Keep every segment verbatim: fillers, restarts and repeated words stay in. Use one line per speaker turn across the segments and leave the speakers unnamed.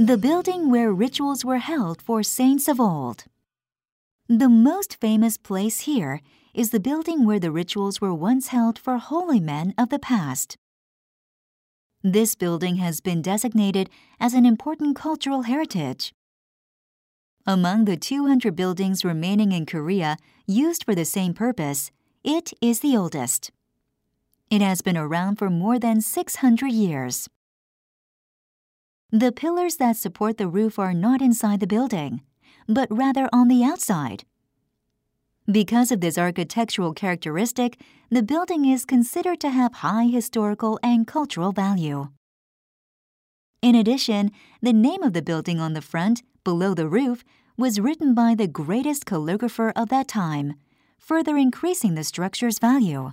the building where rituals were held for saints of old. The most famous place here is the building where the rituals were once held for holy men of the past. This building has been designated as an important cultural heritage. Among the two hundred buildings remaining in Korea used for the same purpose, it is the oldest. It has been around for more than six hundred years. The pillars that support the roof are not inside the building, but rather on the outside. Because of this architectural characteristic, the building is considered to have high historical and cultural value. In addition, the name of the building on the front, below the roof, was written by the greatest calligrapher of that time, further increasing the structure's value.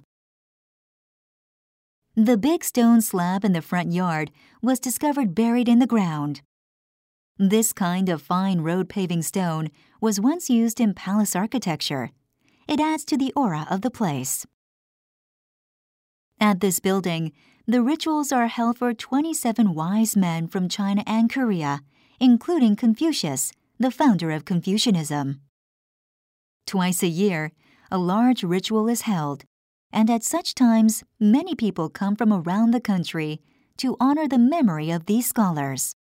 The big stone slab in the front yard was discovered buried in the ground. This kind of fine road paving stone was once used in palace architecture. It adds to the aura of the place. At this building, the rituals are held for twenty-seven wise men from China and Korea, including Confucius, the founder of Confucianism. Twice a year, a large ritual is held, and at such times, many people come from around the country to honor the memory of these scholars.